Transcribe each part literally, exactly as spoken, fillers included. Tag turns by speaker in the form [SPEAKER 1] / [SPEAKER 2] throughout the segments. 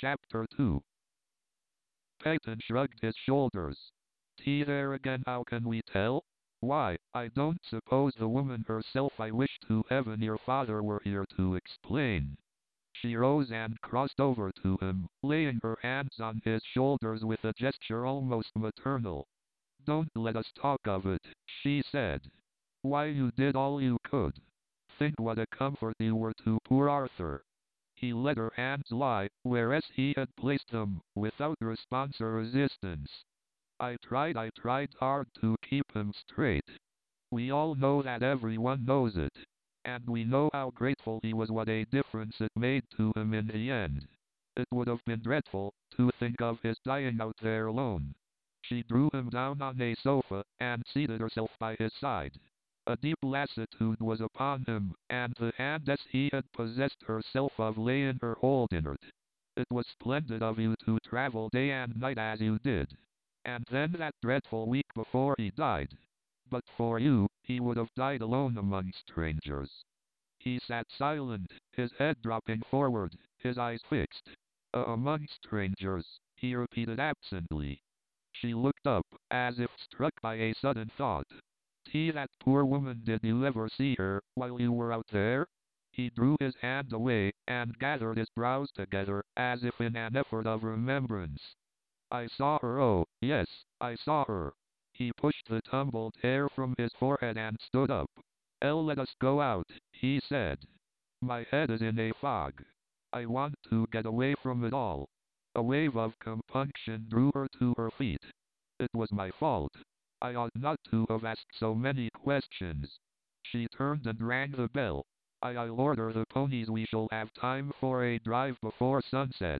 [SPEAKER 1] Chapter two. Peyton shrugged his shoulders. Tea there again, how can we tell? Why, I don't suppose the woman herself. I wish to heaven your father were here to explain. She rose and crossed over to him, laying her hands on his shoulders with a gesture almost maternal. Don't let us talk of it, she said. Why, you did all you could. Think what a comfort you were to poor Arthur. He let her hands lie, whereas he had placed them, without response or resistance. I tried, I tried hard to keep him straight. We all know that, everyone knows it. And we know how grateful he was, what a difference it made to him in the end. It would have been dreadful to think of his dying out there alone. She drew him down on a sofa, and seated herself by his side. A deep lassitude was upon him, and the hand as he had possessed herself of lay in her hold inert. It was splendid of you to travel day and night as you did. And then that dreadful week before he died. But for you, he would have died alone among strangers. He sat silent, his head dropping forward, his eyes fixed. Uh, among strangers, he repeated absently. She looked up, as if struck by a sudden thought. Tea, that poor woman, did you ever see her, while you were out there? He drew his hand away, and gathered his brows together, as if in an effort of remembrance. I saw her, oh, yes, I saw her. He pushed the tumbled hair from his forehead and stood up. El, let us go out, he said. My head is in a fog. I want to get away from it all. A wave of compunction drew her to her feet. It was my fault. I ought not to have asked so many questions. She turned and rang the bell. I, I'll order the ponies. We shall have time for a drive before sunset.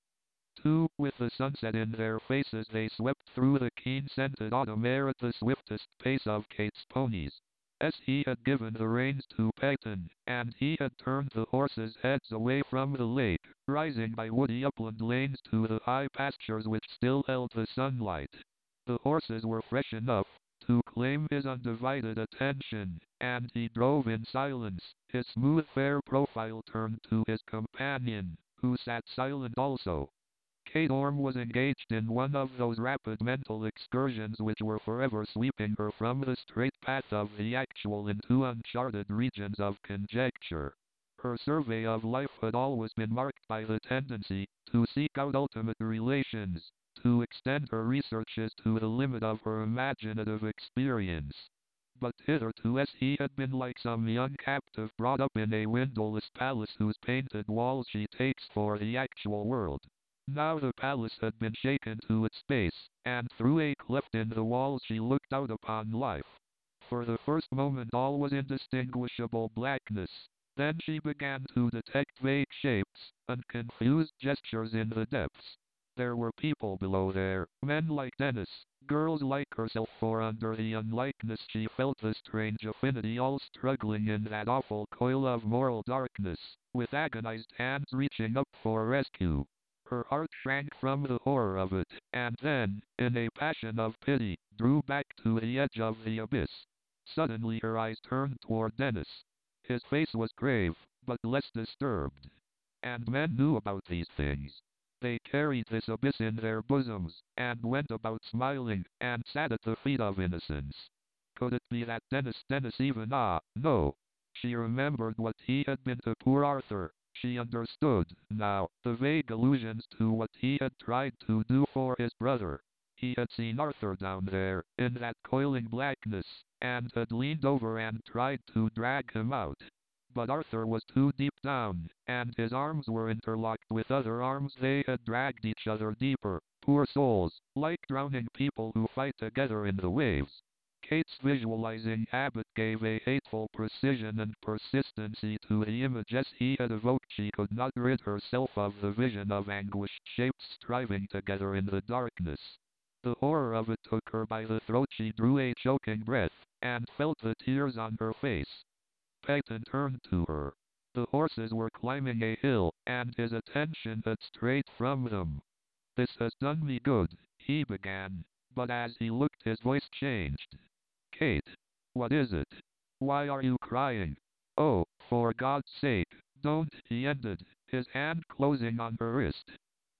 [SPEAKER 1] Two, with the sunset in their faces, they swept through the keen-scented autumn air at the swiftest pace of Kate's ponies. As he had given the reins to Peyton, and he had turned the horses' heads away from the lake, rising by woody upland lanes to the high pastures which still held the sunlight. The horses were fresh enough to claim his undivided attention, and he drove in silence, his smooth fair profile turned to his companion, who sat silent also. Kate Orme was engaged in one of those rapid mental excursions which were forever sweeping her from the straight path of the actual into uncharted regions of conjecture. Her survey of life had always been marked by the tendency to seek out ultimate relations, to extend her researches to the limit of her imaginative experience. But hitherto, as he had been like some young captive brought up in a windowless palace whose painted walls she takes for the actual world. Now the palace had been shaken to its base, and through a cleft in the walls she looked out upon life. For the first moment all was indistinguishable blackness. Then she began to detect vague shapes, and confused gestures in the depths. There were people below there, men like Dennis, girls like herself, for under the unlikeness she felt the strange affinity, all struggling in that awful coil of moral darkness, with agonized hands reaching up for rescue. Her heart shrank from the horror of it, and then, in a passion of pity, drew back to the edge of the abyss. Suddenly her eyes turned toward Dennis. His face was grave, but less disturbed. And men knew about these things. They carried this abyss in their bosoms, and went about smiling, and sat at the feet of innocence. Could it be that Dennis, Dennis even, ah, no. She remembered what he had been to poor Arthur. She understood, now, the vague allusions to what he had tried to do for his brother. He had seen Arthur down there, in that coiling blackness, and had leaned over and tried to drag him out. But Arthur was too deep down, and his arms were interlocked with other arms. They had dragged each other deeper, poor souls, like drowning people who fight together in the waves. Kate's visualizing habit gave a hateful precision and persistency to the image as he had evoked. She could not rid herself of the vision of anguished shapes striving together in the darkness. The horror of it took her by the throat. She drew a choking breath, and felt the tears on her face. Peyton turned to her. The horses were climbing a hill, and his attention had strayed from them. This has done me good, he began, but as he looked his voice changed. Kate, what is it? Why are you crying? Oh, for God's sake, don't, he ended, his hand closing on her wrist.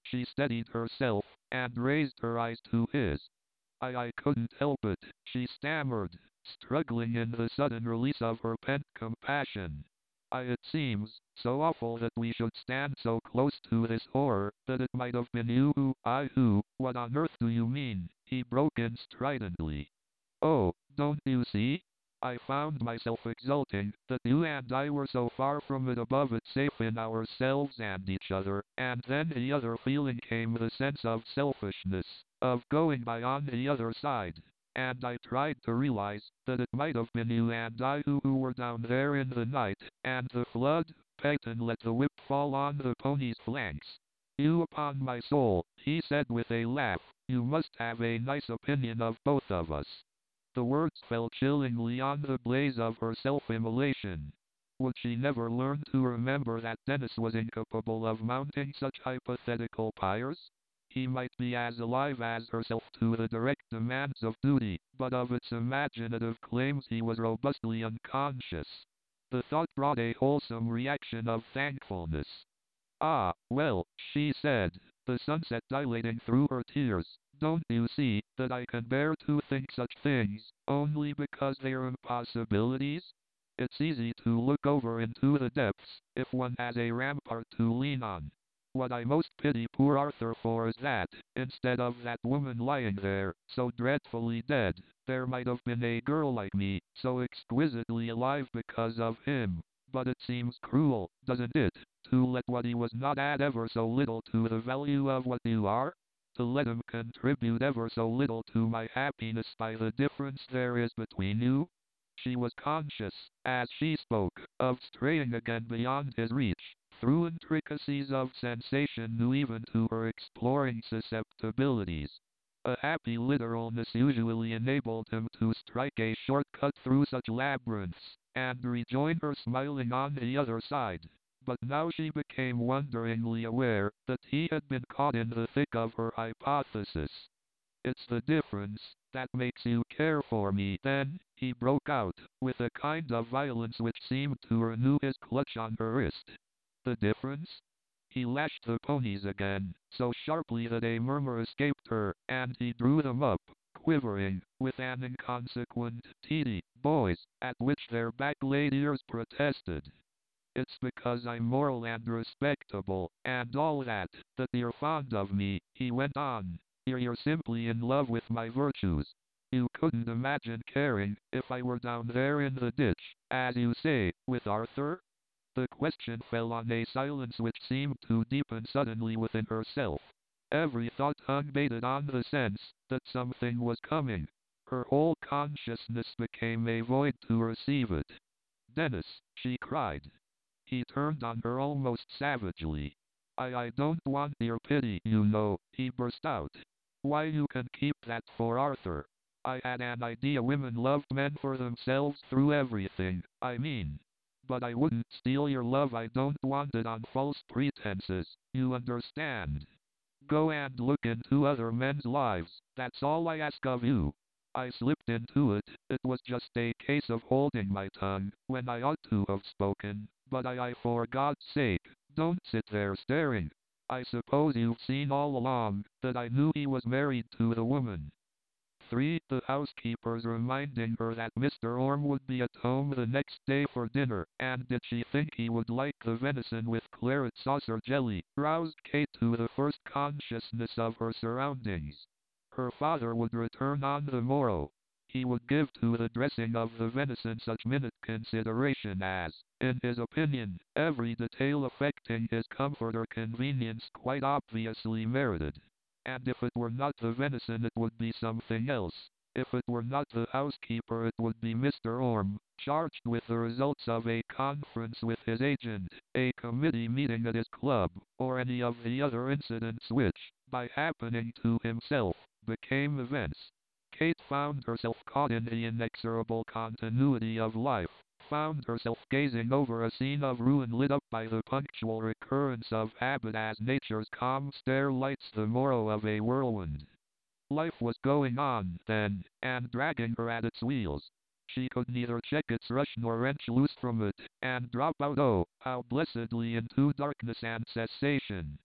[SPEAKER 1] She steadied herself, and raised her eyes to his. I I couldn't help it, she stammered, struggling in the sudden release of her pent compassion. I it seems so awful that we should stand so close to this horror, that it might have been you who, I who, what on earth do you mean? He broke in stridently. Oh, don't you see? I found myself exulting that you and I were so far from it above it safe in ourselves and each other, and then the other feeling came the sense of selfishness, of going by on the other side. And I tried to realize that it might have been you and I who, who were down there in the night, and the flood. Peyton let the whip fall on the pony's flanks. You upon my soul, he said with a laugh, you must have a nice opinion of both of us. The words fell chillingly on the blaze of her self-immolation. Would she never learn to remember that Dennis was incapable of mounting such hypothetical pyres? He might be as alive as herself to the direct demands of duty, but of its imaginative claims he was robustly unconscious. The thought brought a wholesome reaction of thankfulness. Ah, well, she said, the sunset dilating through her tears, don't you see that I can bear to think such things, only because they are impossibilities? It's easy to look over into the depths, if one has a rampart to lean on. What I most pity poor Arthur for is that, instead of that woman lying there, so dreadfully dead, there might have been a girl like me, so exquisitely alive because of him. But it seems cruel, doesn't it, to let what he was not add ever so little to the value of what you are? To let him contribute ever so little to my happiness by the difference there is between you? She was conscious, as she spoke, of straying again beyond his reach, through intricacies of sensation new even to her exploring susceptibilities. A happy literalness usually enabled him to strike a short cut through such labyrinths, and rejoin her smiling on the other side. But now she became wonderingly aware that he had been caught in the thick of her hypothesis. It's the difference that makes you care for me, then, he broke out, with a kind of violence which seemed to renew his clutch on her wrist. The difference? He lashed the ponies again, so sharply that a murmur escaped her, and he drew them up, quivering, with an inconsequent, teety, boys, at which their back-laid ears protested. It's because I'm moral and respectable, and all that, that you're fond of me, he went on. You're, you're simply in love with my virtues. You couldn't imagine caring, if I were down there in the ditch, as you say, with Arthur? The question fell on a silence which seemed to deepen suddenly within herself. Every thought hung baited on the sense that something was coming. Her whole consciousness became a void to receive it. Dennis, she cried. He turned on her almost savagely. I I don't want your pity, you know, he burst out. Why, you can keep that for Arthur. I had an idea women loved men for themselves through everything, I mean. But I wouldn't steal your love, I don't want it on false pretenses, you understand. Go and look into other men's lives, that's all I ask of you. I slipped into it, it was just a case of holding my tongue, when I ought to have spoken, but I, I for God's sake, don't sit there staring. I suppose you've seen all along, that I knew he was married to the woman. three. The housekeeper's reminding her that Mister Orme would be at home the next day for dinner, and did she think he would like the venison with claret sauce or jelly, roused Kate to the first consciousness of her surroundings. Her father would return on the morrow. He would give to the dressing of the venison such minute consideration as, in his opinion, every detail affecting his comfort or convenience quite obviously merited. And if it were not the venison it would be something else. If it were not the housekeeper it would be Mister Orme, charged with the results of a conference with his agent, a committee meeting at his club, or any of the other incidents which, by happening to himself, became events. Kate found herself caught in the inexorable continuity of life, found herself gazing over a scene of ruin lit up by the punctual recurrence of habit as nature's calm stare lights the morrow of a whirlwind. Life was going on, then, and dragging her at its wheels. She could neither check its rush nor wrench loose from it, and drop out, oh, how blessedly, into darkness and cessation.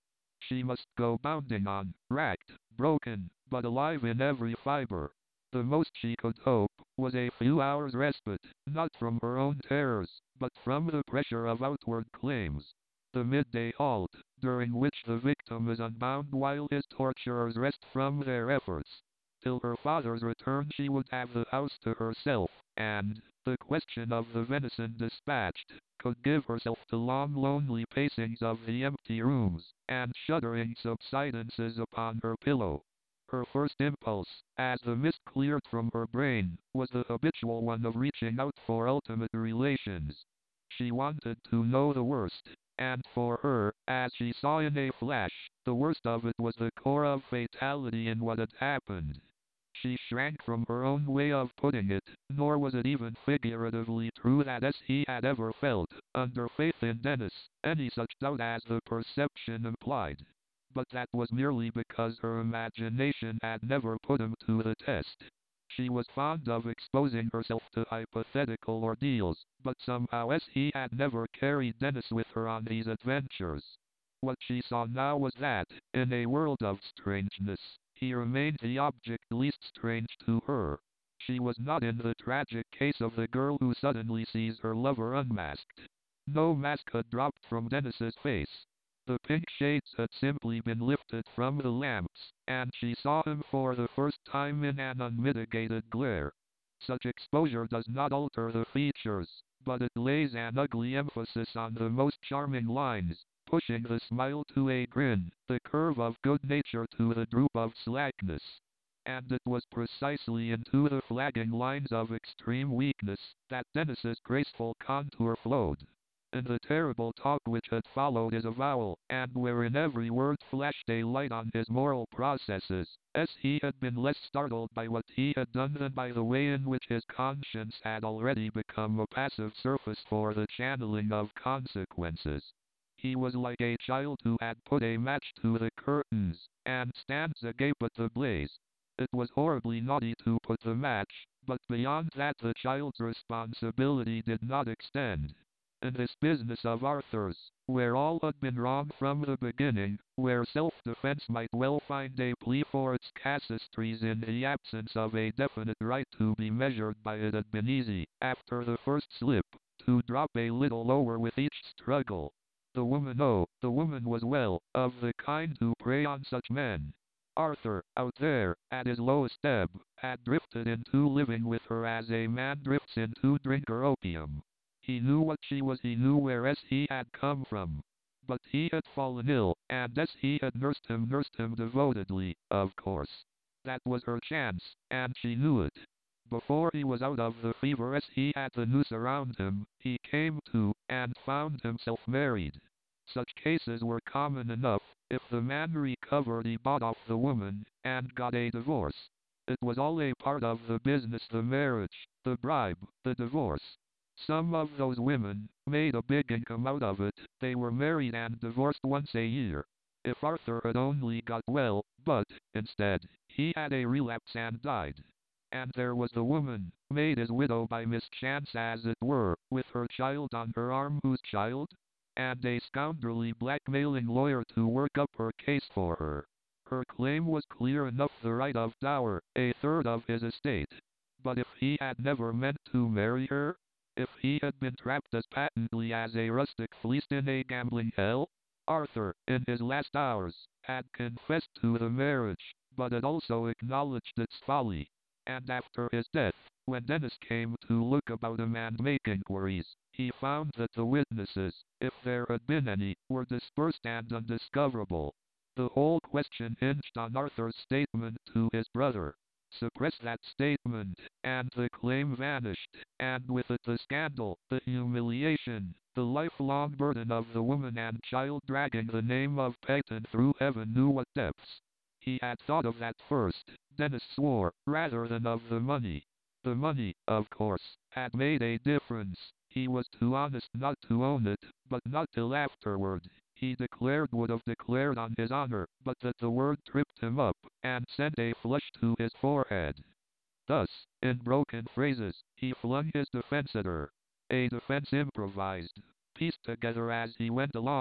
[SPEAKER 1] She must go bounding on, racked, broken, but alive in every fiber. The most she could hope was a few hours' respite, not from her own terrors, but from the pressure of outward claims. The midday halt, during which the victim is unbound while his torturers rest from their efforts. Till her father's return she would have the house to herself, and, the question of the venison dispatched, could give herself to long lonely pacings of the empty rooms, and shuddering subsidences upon her pillow. Her first impulse, as the mist cleared from her brain, was the habitual one of reaching out for ultimate relations. She wanted to know the worst, and for her, as she saw in a flash, the worst of it was the core of fatality in what had happened. She shrank from her own way of putting it, nor was it even figuratively true that as he had ever felt, under faith in Dennis, any such doubt as the perception implied. But that was merely because her imagination had never put him to the test. She was fond of exposing herself to hypothetical ordeals, but somehow as he had never carried Dennis with her on these adventures. What she saw now was that, in a world of strangeness, he remained the object least strange to her. She was not in the tragic case of the girl who suddenly sees her lover unmasked. No mask had dropped from Dennis's face. The pink shades had simply been lifted from the lamps, and she saw him for the first time in an unmitigated glare. Such exposure does not alter the features, but it lays an ugly emphasis on the most charming lines, pushing the smile to a grin, the curve of good nature to the droop of slackness. And it was precisely into the flagging lines of extreme weakness that Dennis's graceful contour flowed. In the terrible talk which had followed his avowal, and wherein every word flashed a light on his moral processes, as he had been less startled by what he had done than by the way in which his conscience had already become a passive surface for the channeling of consequences. He was like a child who had put a match to the curtains, and stands agape at the blaze. It was horribly naughty to put the match, but beyond that the child's responsibility did not extend. In this business of Arthur's, where all had been wrong from the beginning, where self-defense might well find a plea for its casuistries in the absence of a definite right to be measured by, it had been easy, after the first slip, to drop a little lower with each struggle. The woman, oh, the woman was well, of the kind who prey on such men. Arthur, out there, at his lowest ebb, had drifted into living with her as a man drifts into drink or opium. He knew what she was, he knew where as he had come from. But he had fallen ill, and as he had nursed him, nursed him devotedly, of course. That was her chance, and she knew it. Before he was out of the fever as he had the noose around him, he came to, and found himself married. Such cases were common enough. If the man recovered, he bought off the woman, and got a divorce. It was all a part of the business, the marriage, the bribe, the divorce. Some of those women made a big income out of it. They were married and divorced once a year. If Arthur had only got well, but, instead, he had a relapse and died. And there was the woman, made his widow by mischance as it were, with her child on her arm, whose child? And a scoundrelly blackmailing lawyer to work up her case for her. Her claim was clear enough, the right of dower, a third of his estate. But if he had never meant to marry her? If he had been trapped as patently as a rustic fleeced in a gambling hell? Arthur, in his last hours, had confessed to the marriage, but had also acknowledged its folly. And after his death, when Dennis came to look about him and make inquiries, he found that the witnesses, if there had been any, were dispersed and undiscoverable. The whole question hinged on Arthur's statement to his brother. Suppress that statement, and the claim vanished, and with it the scandal, the humiliation, the lifelong burden of the woman and child dragging the name of Peyton through heaven knew what depths. He had thought of that first, Dennis swore, rather than of the money. The money, of course, had made a difference. He was too honest not to own it, but not till afterward. He declared, would have declared on his honor, but that the word tripped him up, and sent a flush to his forehead. Thus, in broken phrases, he flung his defense at her. A defense improvised, pieced together as he went along.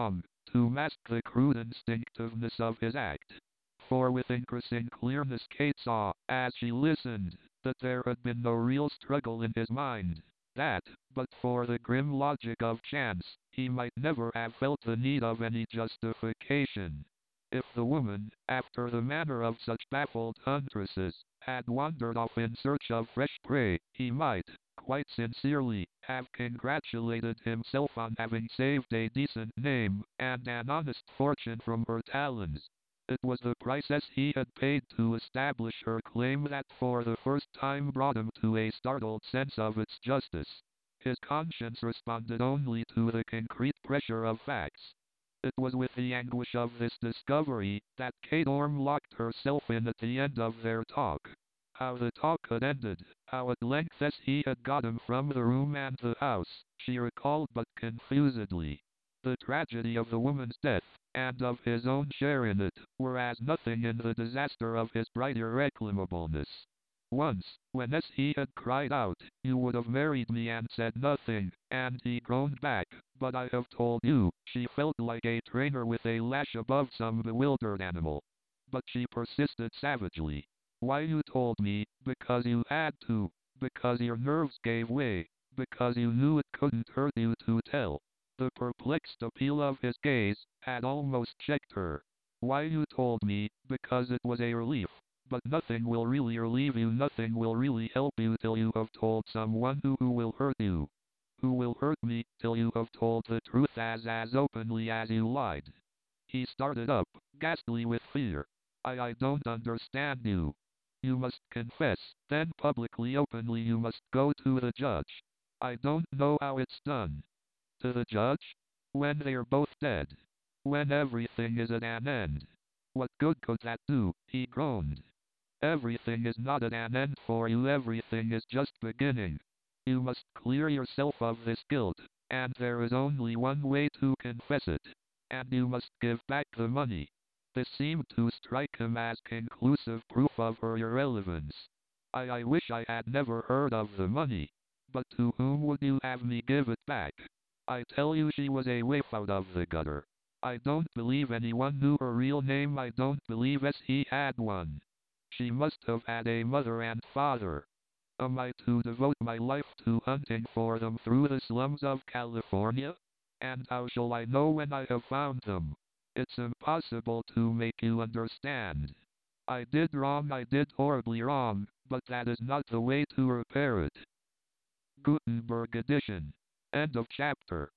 [SPEAKER 1] to mask the crude instinctiveness of his act. For with increasing clearness Kate saw, as she listened, that there had been no real struggle in his mind. That, but for the grim logic of chance, he might never have felt the need of any justification. If the woman, after the manner of such baffled huntresses, had wandered off in search of fresh prey, he might, quite sincerely, have congratulated himself on having saved a decent name and an honest fortune from her talons. It was the prices he had paid to establish her claim that for the first time brought him to a startled sense of its justice. His conscience responded only to the concrete pressure of facts. It was with the anguish of this discovery that Kate Orme locked herself in at the end of their talk. How the talk had ended, how at length as he had got him from the room and the house, she recalled but confusedly. The tragedy of the woman's death, and of his own share in it, were as nothing in the disaster of his bright irreclaimableness. Once, when as he had cried out, "You would have married me and said nothing," and he groaned back, "But I have told you," she felt like a trainer with a lash above some bewildered animal. But she persisted savagely. "Why you told me, because you had to, because your nerves gave way, because you knew it couldn't hurt you to tell." The perplexed appeal of his gaze had almost checked her. "Why you told me, because it was a relief. But nothing will really relieve you, nothing will really help you till you have told someone who, who will hurt you. Who will hurt me, till you have told the truth as as openly as you lied." He started up, ghastly with fear. I I don't understand you." "You must confess, then publicly openly you must go to the judge." "I don't know how it's done." "To the judge? When they're both dead? When everything is at an end? What good could that do?" he groaned. "Everything is not at an end for you, everything is just beginning. You must clear yourself of this guilt, and there is only one way to confess it. And you must give back the money." This seemed to strike him as conclusive proof of her irrelevance. I I wish I had never heard of the money. But to whom would you have me give it back? I tell you she was a waif out of the gutter. I don't believe anyone knew her real name, I don't believe as he had one. She must have had a mother and father. Am I to devote my life to hunting for them through the slums of California? And how shall I know when I have found them? It's impossible to make you understand. I did wrong, I did horribly wrong, but that is not the way to repair it. Gutenberg edition. End of chapter.